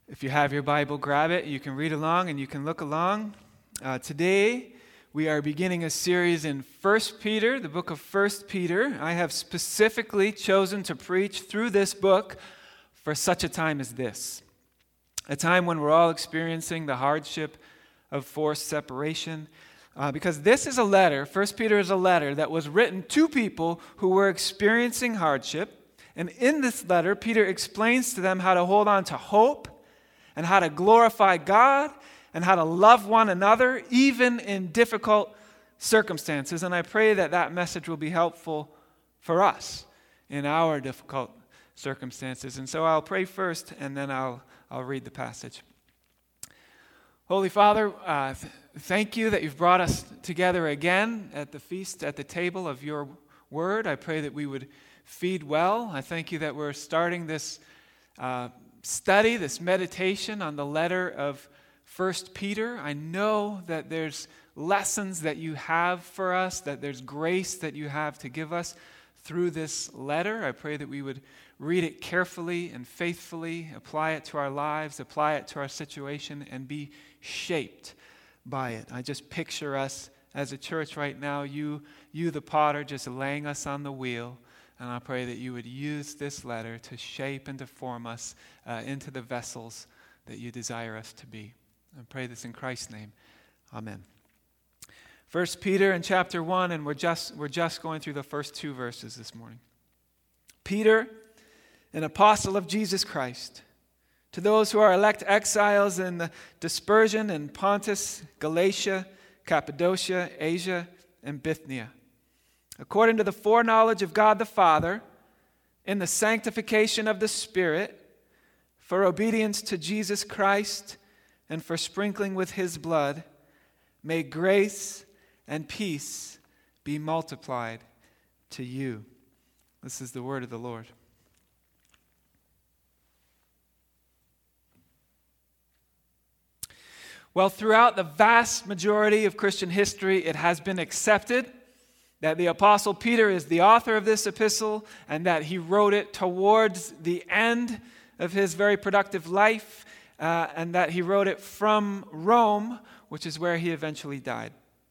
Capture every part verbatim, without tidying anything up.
If you have your Bible, grab it. You can read along and you can look along. Uh, today, we are beginning a series in First Peter, the book of First Peter. I have specifically chosen to preach through this book for such a time as this. A time when we're all experiencing the hardship of forced separation. Uh, because this is a letter, First Peter is a letter that was written to people who were experiencing hardship. And in this letter, Peter explains to them how to hold on to hope, and how to glorify God, and how to love one another, even in difficult circumstances. And I pray that that message will be helpful for us in our difficult circumstances. And so I'll pray first, and then I'll, I'll read the passage. Holy Father, uh, th- thank you that you've brought us together again at the feast, at the table of your word. I pray that we would feed well. I thank you that we're starting this uh, study, this meditation on the letter of First Peter. I know that there's lessons that you have for us, that there's grace that you have to give us through this letter. I pray that we would read it carefully and faithfully, apply it to our lives, apply it to our situation, and be shaped by it. I just picture us as a church right now, you, you the potter, just laying us on the wheel. And I pray that you would use this letter to shape and to form us uh, into the vessels that you desire us to be. I pray this in Christ's name. Amen. First Peter in chapter one, and we're just, we're just going through the first two verses this morning. Peter, an apostle of Jesus Christ, to those who are elect exiles in the dispersion in Pontus, Galatia, Cappadocia, Asia, and Bithynia, according to the foreknowledge of God the Father, in the sanctification of the Spirit, for obedience to Jesus Christ, and for sprinkling with his blood, may grace and peace be multiplied to you. This is the word of the Lord. Well, throughout the vast majority of Christian history, it has been accepted that the Apostle Peter is the author of this epistle and that he wrote it towards the end of his very productive life uh, and that he wrote it from Rome, which is where he eventually died.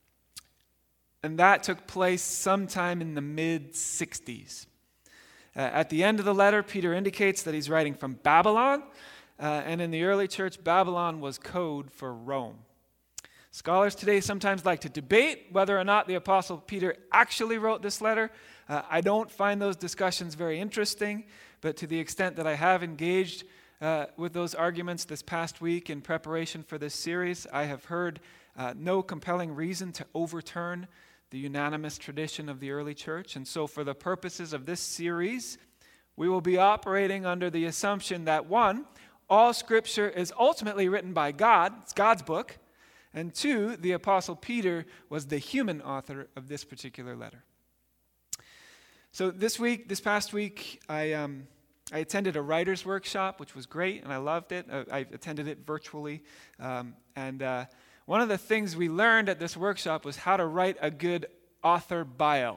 And that took place sometime in the mid sixties. Uh, at the end of the letter, Peter indicates that he's writing from Babylon, uh, and in the early church, Babylon was code for Rome. Scholars today sometimes like to debate whether or not the Apostle Peter actually wrote this letter. Uh, I don't find those discussions very interesting, but to the extent that I have engaged uh, with those arguments this past week in preparation for this series, I have heard uh, no compelling reason to overturn the unanimous tradition of the early church. And so for the purposes of this series, we will be operating under the assumption that, one, all Scripture is ultimately written by God. It's God's book. And two, the Apostle Peter was the human author of this particular letter. So this week, this past week, I um, I attended a writer's workshop, which was great, and I loved it. I, I attended it virtually. Um, and uh, one of the things we learned at this workshop was how to write a good author bio.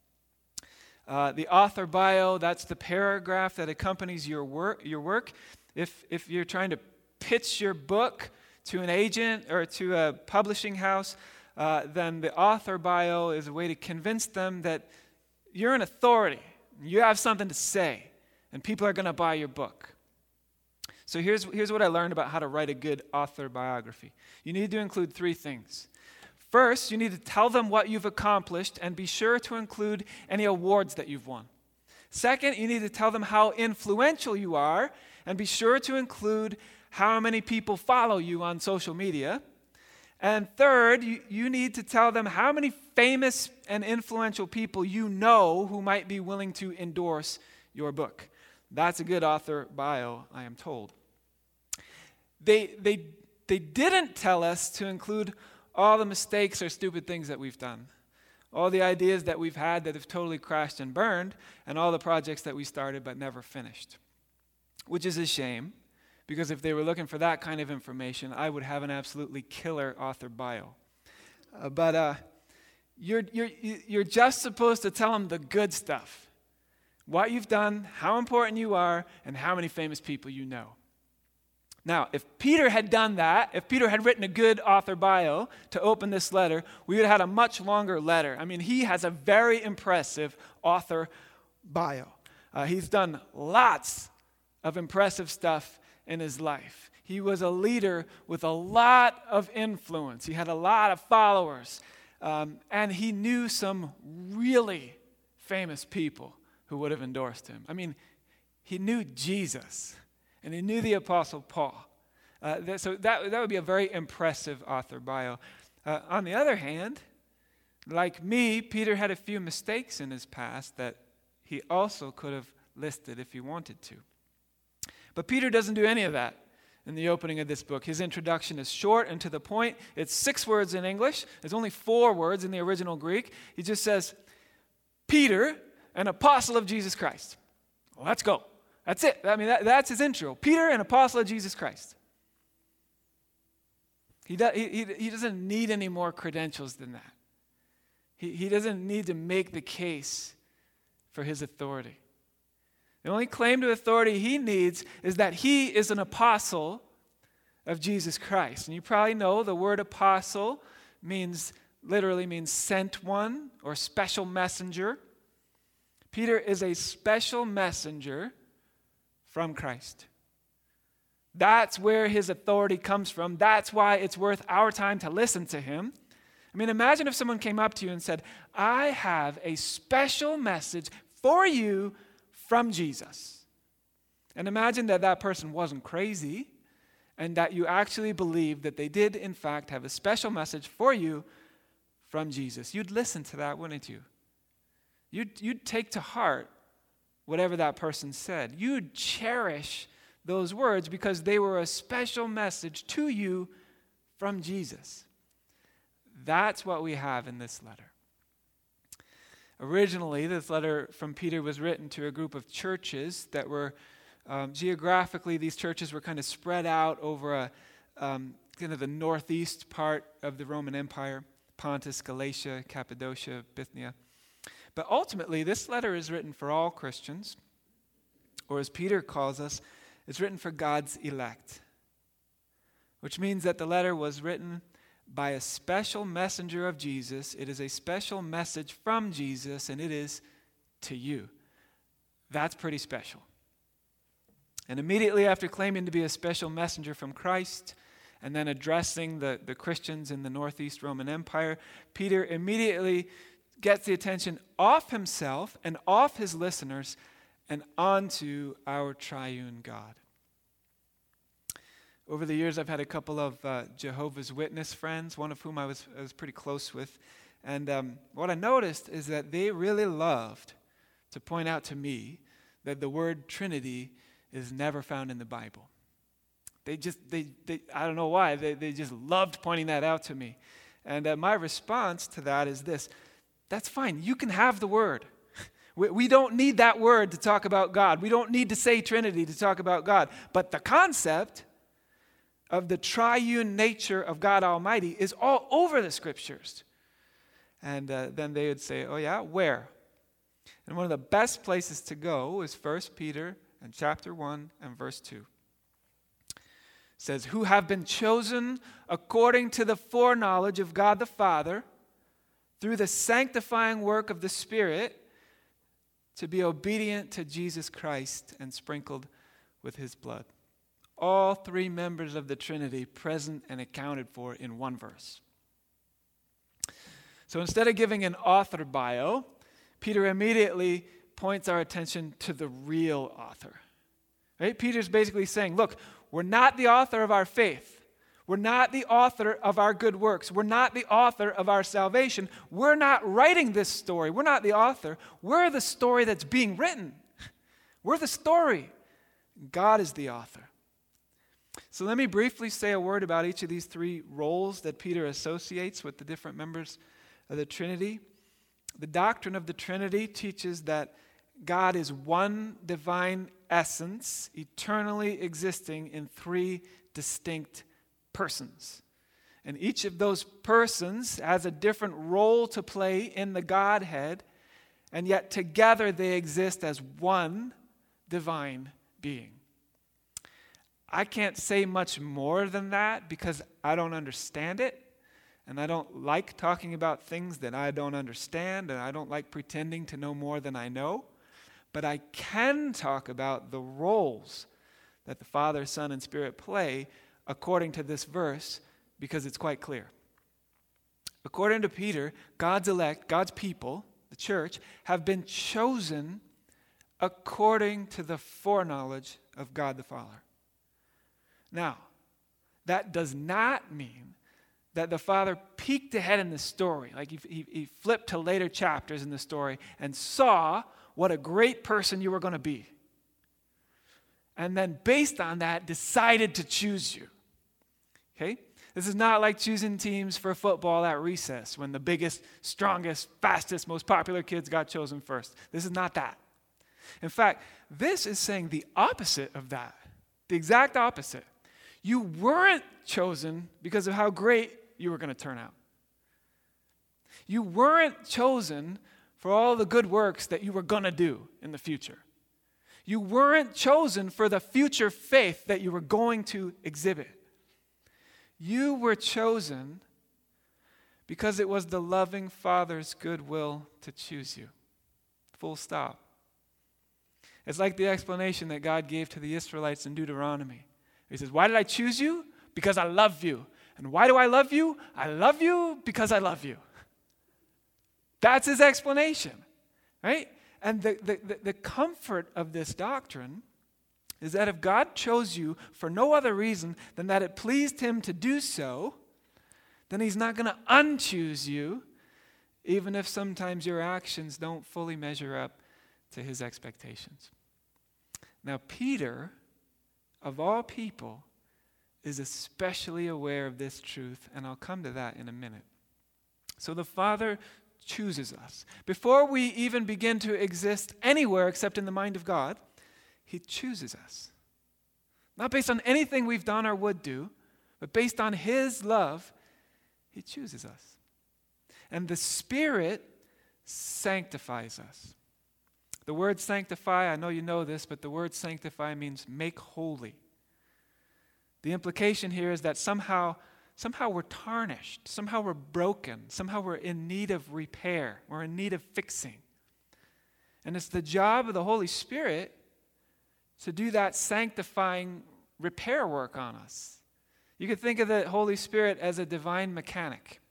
Uh, the author bio, that's the paragraph that accompanies your work. Your work. If if you're trying to pitch your book to an agent or to a publishing house, uh, then the author bio is a way to convince them that you're an authority, you have something to say, and people are going to buy your book. So here's, here's what I learned about how to write a good author biography. You need to include three things. First, you need to tell them what you've accomplished and be sure to include any awards that you've won. Second, you need to tell them how influential you are and be sure to include how many people follow you on social media. And third, you, you need to tell them how many famous and influential people you know who might be willing to endorse your book. That's a good author bio, I am told. They, they, they didn't tell us to include all the mistakes or stupid things that we've done, all the ideas that we've had that have totally crashed and burned, and all the projects that we started but never finished, which is a shame. Because if they were looking for that kind of information, I would have an absolutely killer author bio. Uh, but uh, you're, you're, you're just supposed to tell them the good stuff. What you've done, how important you are, and how many famous people you know. Now, if Peter had done that, if Peter had written a good author bio to open this letter, we would have had a much longer letter. I mean, he has a very impressive author bio. Uh, he's done lots of impressive stuff in his life. He was a leader with a lot of influence. He had a lot of followers. Um, and he knew some really famous people who would have endorsed him. I mean, he knew Jesus. And he knew the Apostle Paul. Uh, that, so that, that would be a very impressive author bio. Uh, on the other hand, like me, Peter had a few mistakes in his past that he also could have listed if he wanted to. But Peter doesn't do any of that in the opening of this book. His introduction is short and to the point. It's six words in English. There's only four words in the original Greek. He just says, Peter, an apostle of Jesus Christ. Well, let's go. That's it. I mean, that, that's his intro. Peter, an apostle of Jesus Christ. He, do, he, he doesn't need any more credentials than that. He, he doesn't need to make the case for his authority. The only claim to authority he needs is that he is an apostle of Jesus Christ. And you probably know the word apostle means, literally means sent one or special messenger. Peter is a special messenger from Christ. That's where his authority comes from. That's why it's worth our time to listen to him. I mean, imagine if someone came up to you and said, I have a special message for you from Jesus. And imagine that that person wasn't crazy and that you actually believed that they did, in fact, have a special message for you from Jesus. You'd listen to that, wouldn't you? You'd, you'd take to heart whatever that person said. You'd cherish those words because they were a special message to you from Jesus. That's what we have in this letter. Originally, this letter from Peter was written to a group of churches that were, um, geographically, these churches were kind of spread out over a, um, kind of the northeast part of the Roman Empire, Pontus, Galatia, Cappadocia, Bithynia. But ultimately, this letter is written for all Christians, or as Peter calls us, it's written for God's elect, which means that the letter was written by a special messenger of Jesus. It is a special message from Jesus, and it is to you. That's pretty special. And immediately after claiming to be a special messenger from Christ, and then addressing the, the Christians in the northeast Roman Empire, Peter immediately gets the attention off himself and off his listeners and onto our triune God. Over the years, I've had a couple of uh, Jehovah's Witness friends, one of whom I was, I was pretty close with. And um, what I noticed is that they really loved to point out to me that the word Trinity is never found in the Bible. They just, they, they I don't know why, they, they just loved pointing that out to me. And uh, my response to that is this: that's fine, you can have the word. we, we don't need that word to talk about God. We don't need to say Trinity to talk about God. But the concept of the triune nature of God Almighty is all over the Scriptures. And uh, then they would say, oh yeah, where? And one of the best places to go is First Peter and chapter one and verse two. It says, who have been chosen according to the foreknowledge of God the Father, through the sanctifying work of the Spirit, to be obedient to Jesus Christ and sprinkled with his blood. All three members of the Trinity present and accounted for in one verse. So instead of giving an author bio, Peter immediately points our attention to the real author. Right? Peter's basically saying, look, we're not the author of our faith. We're not the author of our good works. We're not the author of our salvation. We're not writing this story. We're not the author. We're the story that's being written. We're the story. God is the author. So let me briefly say a word about each of these three roles that Peter associates with the different members of the Trinity. The doctrine of the Trinity teaches that God is one divine essence, eternally existing in three distinct persons. And each of those persons has a different role to play in the Godhead, and yet together they exist as one divine being. I can't say much more than that because I don't understand it. And I don't like talking about things that I don't understand. And I don't like pretending to know more than I know. But I can talk about the roles that the Father, Son, and Spirit play according to this verse because it's quite clear. According to Peter, God's elect, God's people, the church, have been chosen according to the foreknowledge of God the Father. Now, that does not mean that the Father peeked ahead in the story, like he, he, he flipped to later chapters in the story and saw what a great person you were going to be. And then based on that, decided to choose you. Okay? This is not like choosing teams for football at recess when the biggest, strongest, fastest, most popular kids got chosen first. This is not that. In fact, this is saying the opposite of that. The exact opposite. You weren't chosen because of how great you were going to turn out. You weren't chosen for all the good works that you were going to do in the future. You weren't chosen for the future faith that you were going to exhibit. You were chosen because it was the loving Father's goodwill to choose you. Full stop. It's like the explanation that God gave to the Israelites in Deuteronomy. He says, why did I choose you? Because I love you. And why do I love you? I love you because I love you. That's his explanation, right? And the, the, the comfort of this doctrine is that if God chose you for no other reason than that it pleased him to do so, then he's not going to unchoose you, even if sometimes your actions don't fully measure up to his expectations. Now, Peter, of all people, is especially aware of this truth, and I'll come to that in a minute. So the Father chooses us. Before we even begin to exist anywhere except in the mind of God, he chooses us. Not based on anything we've done or would do, but based on his love, he chooses us. And the Spirit sanctifies us. The word sanctify, I know you know this, but the word sanctify means make holy. The implication here is that somehow, somehow we're tarnished, somehow we're broken, somehow we're in need of repair, we're in need of fixing. And it's the job of the Holy Spirit to do that sanctifying repair work on us. You could think of the Holy Spirit as a divine mechanic.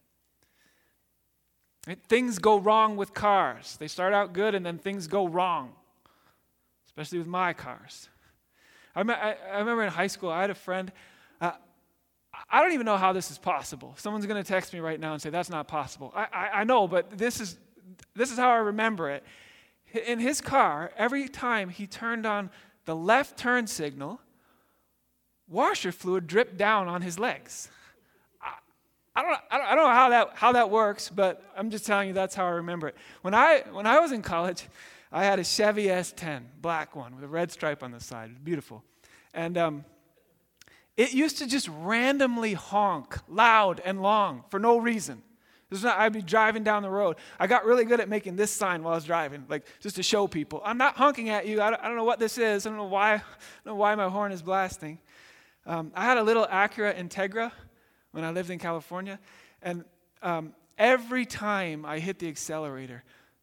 Right? Things go wrong with cars. They start out good and then things go wrong, especially with my cars. I, me- I, I remember in high school, I had a friend. Uh, I don't even know how this is possible. Someone's going to text me right now and say, that's not possible. I, I, I know, but this is this is how I remember it. In his car, every time he turned on the left turn signal, washer fluid dripped down on his legs. I, I, don't, I, don't, I don't know how that how that works, but I'm just telling you that's how I remember it. When I when I was in college, I had a Chevy S ten, black one, with a red stripe on the side. It was beautiful. And um, it used to just randomly honk, loud and long, for no reason. This is not, I'd be driving down the road. I got really good at making this sign while I was driving, like just to show people. I'm not honking at you. I don't, I don't know what this is. I don't know why, I don't know why my horn is blasting. Um, I had a little Acura Integra when I lived in California. And um, every time I hit the accelerator,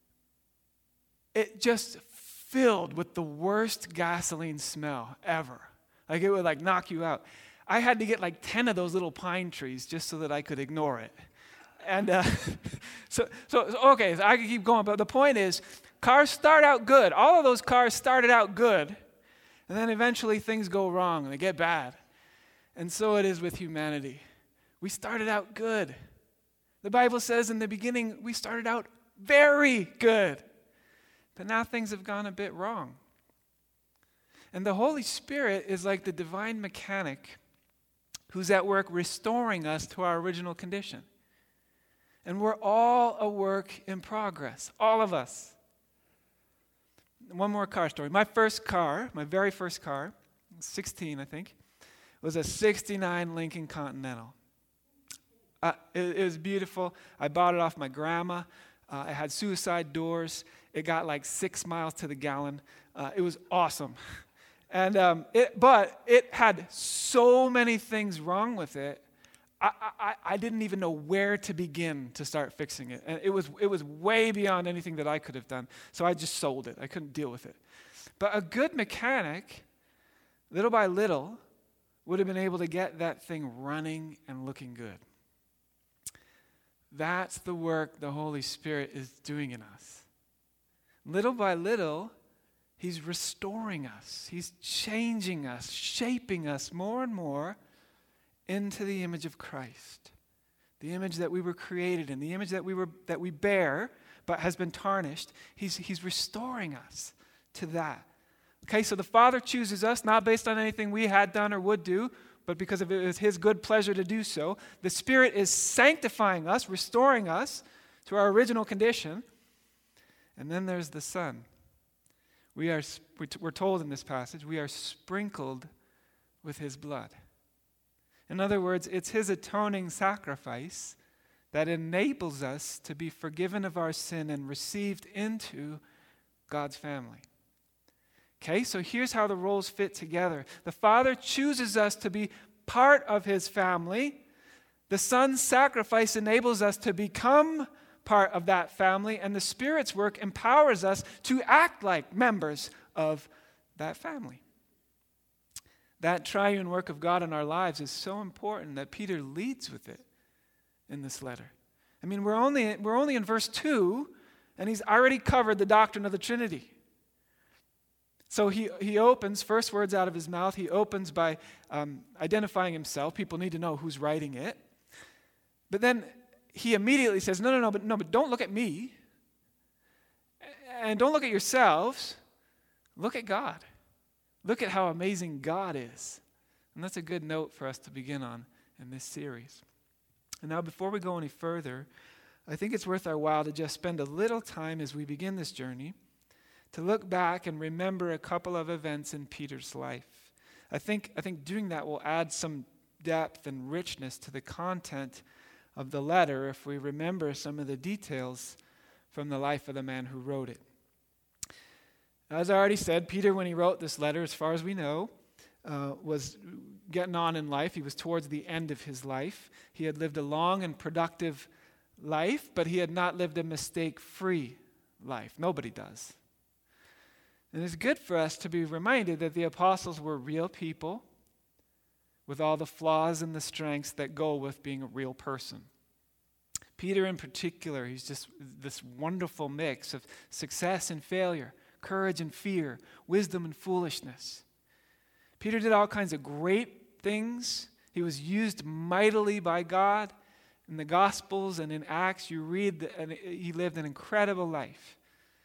it just filled with the worst gasoline smell ever. Like it would like knock you out. I had to get like ten of those little pine trees just so that I could ignore it. And uh, so, so, so, okay, so I can keep going. But the point is, cars start out good. All of those cars started out good. And then eventually things go wrong and they get bad. And so it is with humanity. We started out good. The Bible says in the beginning, we started out very good. But now things have gone a bit wrong. And the Holy Spirit is like the divine mechanic who's at work restoring us to our original condition. And we're all a work in progress, all of us. One more car story. My first car, my very first car, sixteen I think, was a sixty-nine Lincoln Continental. Uh, it, it was beautiful. I bought it off my grandma. Uh, it had suicide doors. It got like six miles to the gallon. Uh, it was awesome. And um, it, but it had so many things wrong with it. I, I, I didn't even know where to begin to start fixing it. And it was, it was way beyond anything that I could have done. So I just sold it. I couldn't deal with it. But a good mechanic, little by little, would have been able to get that thing running and looking good. That's the work the Holy Spirit is doing in us. Little by little, He's restoring us. He's changing us, shaping us more and more into the image of Christ. The image that we were created in, the image that we were that we bear, but has been tarnished. He's, he's restoring us to that. Okay, so the Father chooses us not based on anything we had done or would do, but because of it was His good pleasure to do so. The Spirit is sanctifying us, restoring us to our original condition. And then there's the Son. We are, we're told in this passage, we are sprinkled with His blood. In other words, it's His atoning sacrifice that enables us to be forgiven of our sin and received into God's family. Okay, so here's how the roles fit together. The Father chooses us to be part of His family. The Son's sacrifice enables us to become part of that family, and the Spirit's work empowers us to act like members of that family. That triune work of God in our lives is so important that Peter leads with it in this letter. I mean, we're only, we're only in verse two, and he's already covered the doctrine of the Trinity. So he, he opens, first words out of his mouth, he opens by um, identifying himself. People need to know who's writing it. But then he immediately says, no, no, no, but no, but don't look at me. And don't look at yourselves. Look at God. Look at how amazing God is. And that's a good note for us to begin on in this series. And now before we go any further, I think it's worth our while to just spend a little time as we begin this journey to look back and remember a couple of events in Peter's life. I think, I think doing that will add some depth and richness to the content of the letter if we remember some of the details from the life of the man who wrote it. As I already said, Peter, when he wrote this letter, as far as we know, uh, was getting on in life. He was towards the end of his life. He had lived a long and productive life, but he had not lived a mistake-free life. Nobody does. And it's good for us to be reminded that the apostles were real people with all the flaws and the strengths that go with being a real person. Peter in particular, he's just this wonderful mix of success and failure, courage and fear, wisdom and foolishness. Peter did all kinds of great things. He was used mightily by God. In the Gospels and in Acts, you read that and he lived an incredible life.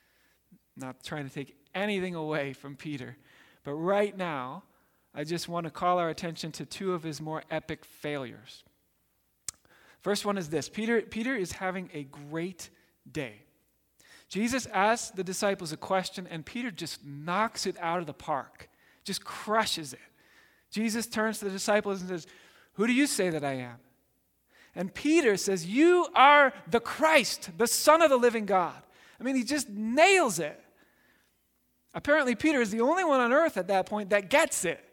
Not trying to take anything away from Peter, but right now, I just want to call our attention to two of his more epic failures. First one is this. Peter, Peter is having a great day. Jesus asks the disciples a question, and Peter just knocks it out of the park, just crushes it. Jesus turns to the disciples and says, "Who do you say that I am?" And Peter says, "You are the Christ, the Son of the living God." I mean, he just nails it. Apparently, Peter is the only one on earth at that point that gets it.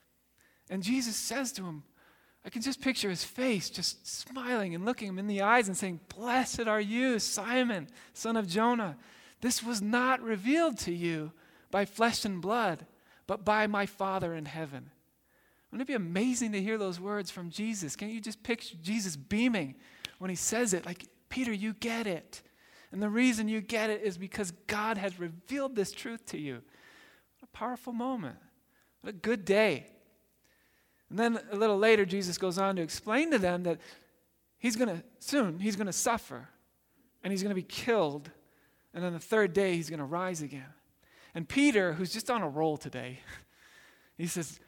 And Jesus says to him, I can just picture his face just smiling and looking him in the eyes and saying, "Blessed are you, Simon, son of Jonah. This was not revealed to you by flesh and blood, but by my Father in heaven." Wouldn't it be amazing to hear those words from Jesus? Can't you just picture Jesus beaming when he says it? Like, Peter, you get it. And the reason you get it is because God has revealed this truth to you. What a powerful moment. What a good day. And then a little later, Jesus goes on to explain to them that he's going to, soon, he's going to suffer. And he's going to be killed. And on the third day, he's going to rise again. And Peter, who's just on a roll today, he says,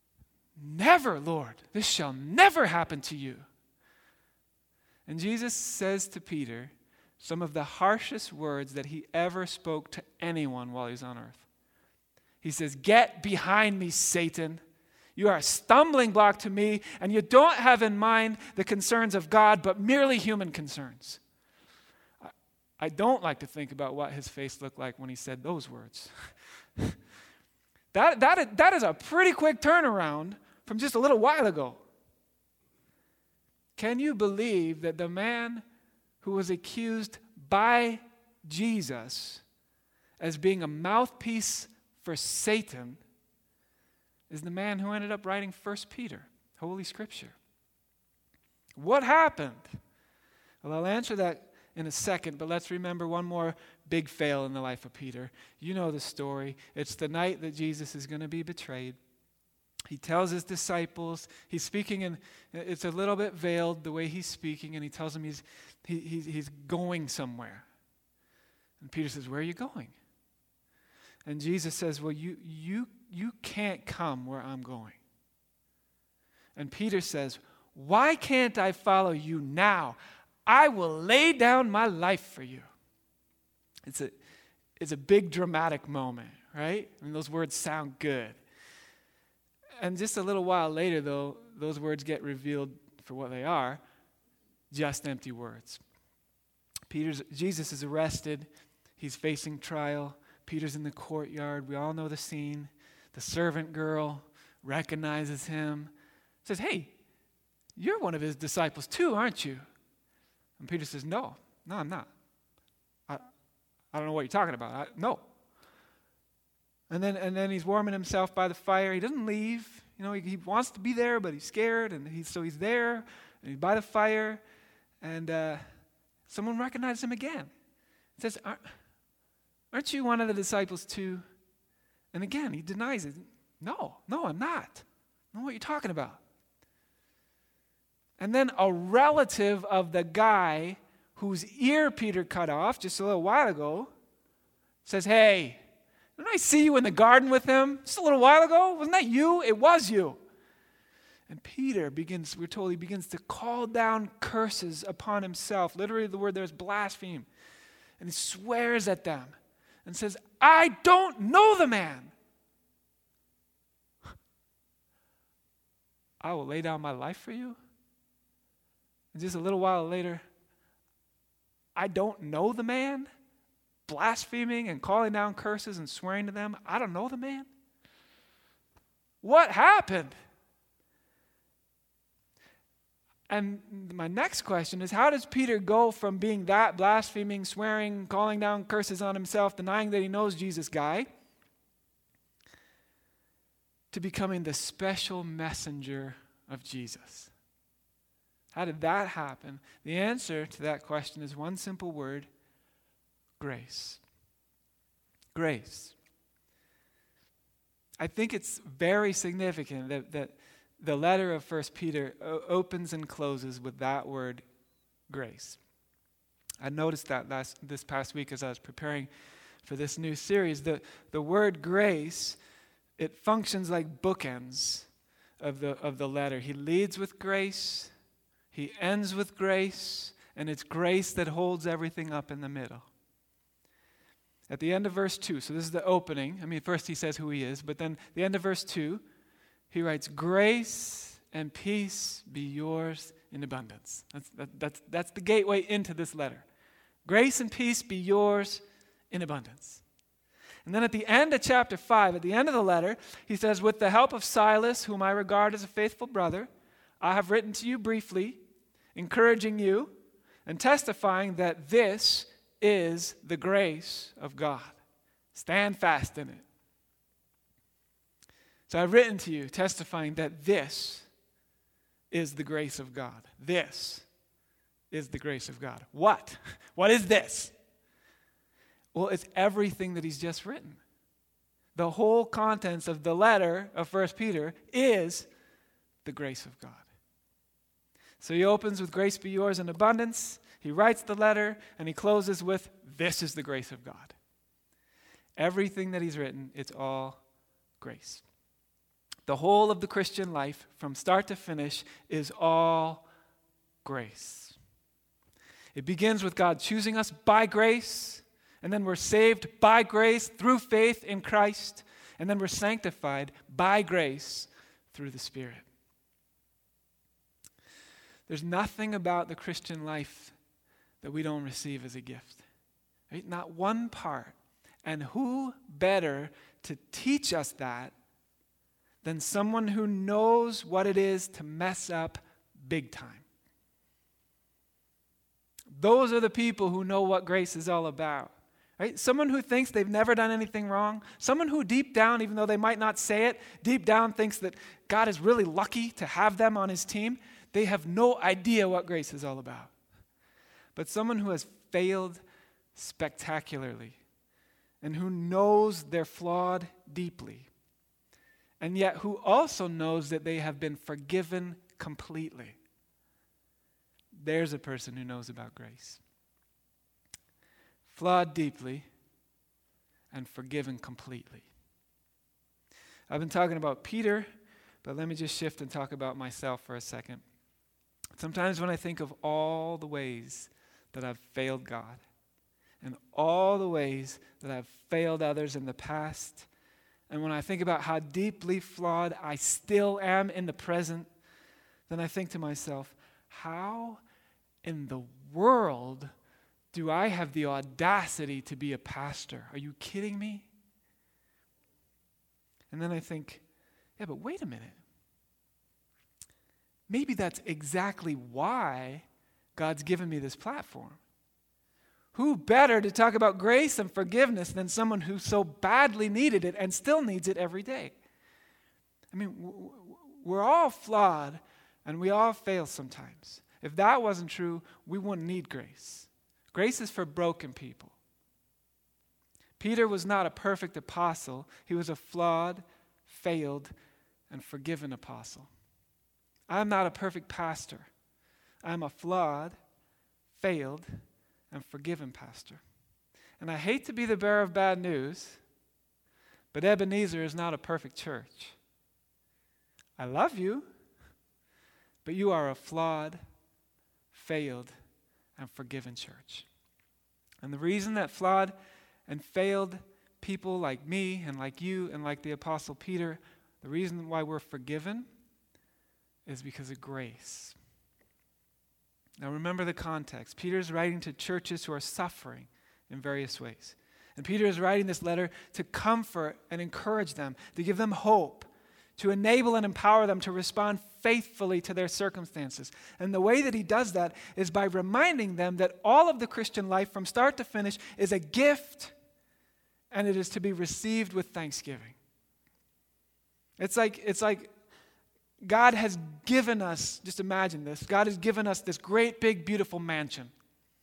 "Never, Lord, this shall never happen to you." And Jesus says to Peter some of the harshest words that he ever spoke to anyone while he was on earth. He says, "Get behind me, Satan. You are a stumbling block to me, and you don't have in mind the concerns of God, but merely human concerns." I, I don't like to think about what his face looked like when he said those words. That, that, that is a pretty quick turnaround from just a little while ago. Can you believe that the man who was accused by Jesus as being a mouthpiece for Satan is the man who ended up writing First Peter, Holy Scripture? What happened? Well, I'll answer that in a second, but let's remember one more big fail in the life of Peter. You know the story. It's the night that Jesus is going to be betrayed. He tells his disciples, he's speaking, and it's a little bit veiled the way he's speaking, and he tells them he's, he, he's, he's going somewhere. And Peter says, where are you going? And Jesus says, well, you, you, you can't come where I'm going. And Peter says, why can't I follow you now? I will lay down my life for you. It's a, it's a big dramatic moment, right? I mean, those words sound good. And just a little while later, though, those words get revealed for what they are, just empty words. Peter's, Jesus is arrested. He's facing trial. Peter's in the courtyard. We all know the scene. The servant girl recognizes him, says, hey, you're one of his disciples too, aren't you? And Peter says, no, no, I'm not. I, I don't know what you're talking about. I, no. And then and then he's warming himself by the fire. He doesn't leave. You know, he, he wants to be there, but he's scared, and he's, so he's there, and he's by the fire, and uh, someone recognizes him again. He says, aren't, aren't you one of the disciples too? And again, he denies it. No, no, I'm not. I don't know what you're talking about. And then a relative of the guy whose ear Peter cut off just a little while ago says, hey, didn't I see you in the garden with him just a little while ago? Wasn't that you? It was you. And Peter begins, we're told he begins to call down curses upon himself. Literally the word there is blaspheme. And he swears at them and says, I don't know the man. I will lay down my life for you. And just a little while later, I don't know the man, blaspheming and calling down curses and swearing to them. I don't know the man. What happened? And my next question is, how does Peter go from being that blaspheming, swearing, calling down curses on himself, denying that he knows Jesus guy, to becoming the special messenger of Jesus? How did that happen? The answer to that question is one simple word: grace. Grace. I think it's very significant that, that the letter of First Peter o- opens and closes with that word, grace. I noticed that last this past week as I was preparing for this new series. The, the word grace, it functions like bookends of the, of the letter. He leads with grace, he ends with grace, and it's grace that holds everything up in the middle. At the end of verse two, so this is the opening. I mean, first he says who he is, but then the end of verse two, he writes, grace and peace be yours in abundance. That's, that, that's, that's the gateway into this letter. Grace and peace be yours in abundance. And then at the end of chapter five, at the end of the letter, he says, with the help of Silas, whom I regard as a faithful brother, I have written to you briefly, encouraging you and testifying that this is the grace of God. Stand fast in it. So I've written to you, testifying that this is the grace of God. This is the grace of God. What? What is this? Well, it's everything that he's just written. The whole contents of the letter of First Peter is the grace of God. So he opens with grace be yours in abundance. He writes the letter, and he closes with, this is the grace of God. Everything that he's written, it's all grace. The whole of the Christian life, from start to finish, is all grace. It begins with God choosing us by grace, and then we're saved by grace through faith in Christ, and then we're sanctified by grace through the Spirit. There's nothing about the Christian life that we don't receive as a gift. Right? Not one part. And who better to teach us that than someone who knows what it is to mess up big time? Those are the people who know what grace is all about. Right? Someone who thinks they've never done anything wrong, someone who deep down, even though they might not say it, deep down thinks that God is really lucky to have them on his team, they have no idea what grace is all about. But someone who has failed spectacularly and who knows they're flawed deeply, and yet who also knows that they have been forgiven completely. There's a person who knows about grace. Flawed deeply and forgiven completely. I've been talking about Peter, but let me just shift and talk about myself for a second. Sometimes when I think of all the ways that I've failed God and all the ways that I've failed others in the past, and when I think about how deeply flawed I still am in the present, then I think to myself, how in the world do I have the audacity to be a pastor? Are you kidding me? And then I think, yeah, but wait a minute. Maybe that's exactly why God's given me this platform. Who better to talk about grace and forgiveness than someone who so badly needed it and still needs it every day? I mean, we're all flawed and we all fail sometimes. If that wasn't true, we wouldn't need grace. Grace is for broken people. Peter was not a perfect apostle. He was a flawed, failed, and forgiven apostle. I'm not a perfect pastor. I'm a flawed, failed, and forgiven pastor. And I hate to be the bearer of bad news, but Ebenezer is not a perfect church. I love you, but you are a flawed, failed, and forgiven church. And the reason that flawed and failed people like me and like you and like the Apostle Peter, the reason why we're forgiven is because of grace. Now remember the context. Peter's writing to churches who are suffering in various ways. And Peter is writing this letter to comfort and encourage them, to give them hope, to enable and empower them to respond faithfully to their circumstances. And the way that he does that is by reminding them that all of the Christian life from start to finish is a gift and it is to be received with thanksgiving. It's like, it's like God has given us, just imagine this, God has given us this great big beautiful mansion.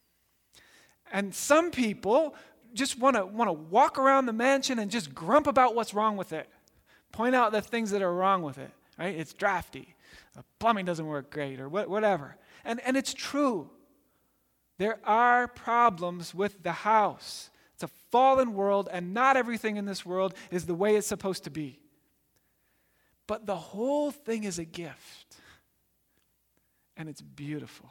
And some people just want to want to walk around the mansion and just grump about what's wrong with it. Point out the things that are wrong with it, right? It's drafty. The plumbing doesn't work great or what, whatever. And, and it's true. There are problems with the house. It's a fallen world, and not everything in this world is the way it's supposed to be. But the whole thing is a gift, and it's beautiful.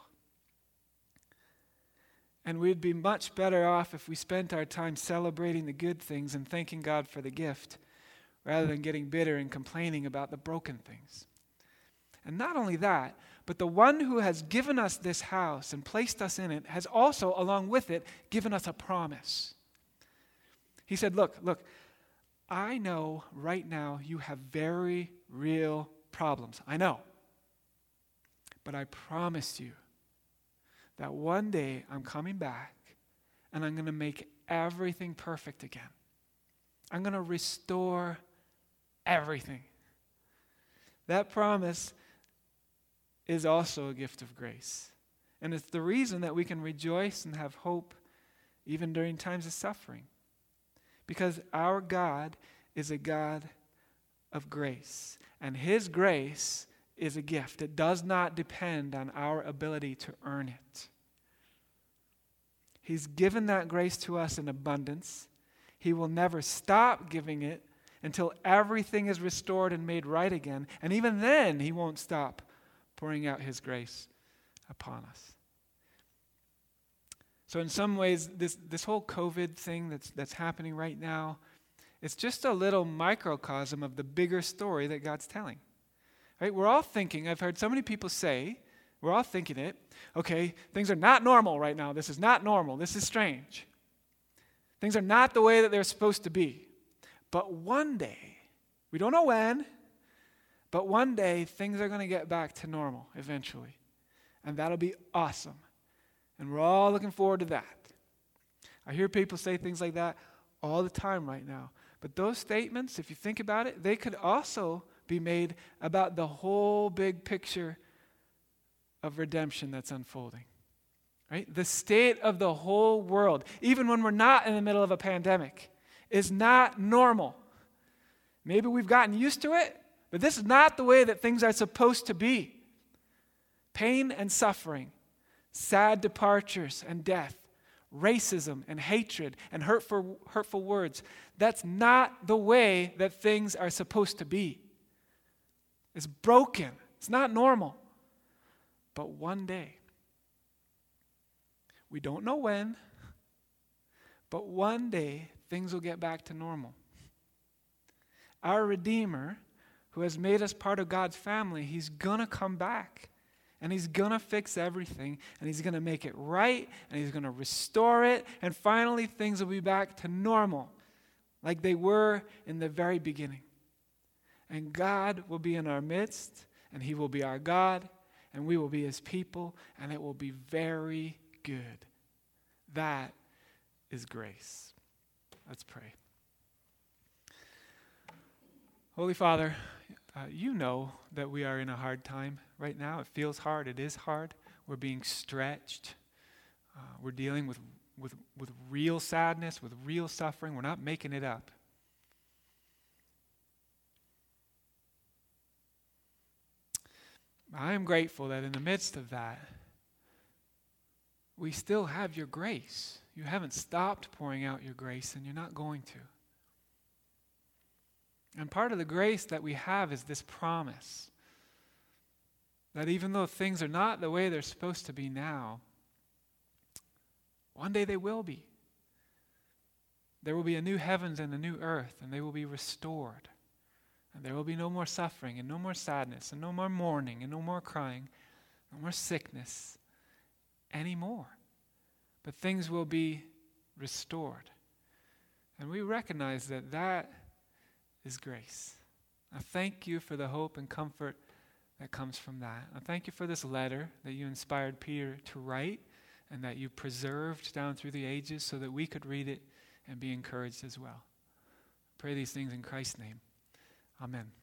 And we'd be much better off if we spent our time celebrating the good things and thanking God for the gift, rather than getting bitter and complaining about the broken things. And not only that, but the one who has given us this house and placed us in it has also, along with it, given us a promise. He said, look, look, I know right now you have very real problems. I know. But I promise you that one day I'm coming back and I'm going to make everything perfect again. I'm going to restore everything. That promise is also a gift of grace. And it's the reason that we can rejoice and have hope even during times of suffering. Because our God is a God of grace. And His grace is a gift. It does not depend on our ability to earn it. He's given that grace to us in abundance. He will never stop giving it until everything is restored and made right again. And even then, He won't stop pouring out His grace upon us. So in some ways, this, this whole COVID thing that's, that's happening right now, it's just a little microcosm of the bigger story that God's telling. Right? We're all thinking, I've heard so many people say, we're all thinking it, okay, things are not normal right now. This is not normal. This is strange. Things are not the way that they're supposed to be. But one day, we don't know when, but one day things are going to get back to normal eventually. And that'll be awesome. And we're all looking forward to that. I hear people say things like that all the time right now. But those statements, if you think about it, they could also be made about the whole big picture of redemption that's unfolding. Right? The state of the whole world, even when we're not in the middle of a pandemic, is not normal. Maybe we've gotten used to it, but this is not the way that things are supposed to be. Pain and suffering, sad departures and death, racism and hatred and hurtful, hurtful words. That's not the way that things are supposed to be. It's broken. It's not normal. But one day, we don't know when, but one day things will get back to normal. Our Redeemer, who has made us part of God's family, he's going to come back. And he's going to fix everything, and he's going to make it right, and he's going to restore it, and finally things will be back to normal, like they were in the very beginning. And God will be in our midst, and he will be our God, and we will be his people, and it will be very good. That is grace. Let's pray. Holy Father, uh, you know that we are in a hard time right now. It feels hard. It is hard. We're being stretched. Uh, we're dealing with, with, with real sadness, with real suffering. We're not making it up. I am grateful that in the midst of that, we still have your grace. You haven't stopped pouring out your grace, and you're not going to. And part of the grace that we have is this promise that even though things are not the way they're supposed to be now, one day they will be. There will be a new heavens and a new earth, and they will be restored. And there will be no more suffering, and no more sadness, and no more mourning, and no more crying, no more sickness anymore. But things will be restored. And we recognize that that is grace. I thank you for the hope and comfort that comes from that. I thank you for this letter that you inspired Peter to write and that you preserved down through the ages so that we could read it and be encouraged as well. I pray these things in Christ's name. Amen.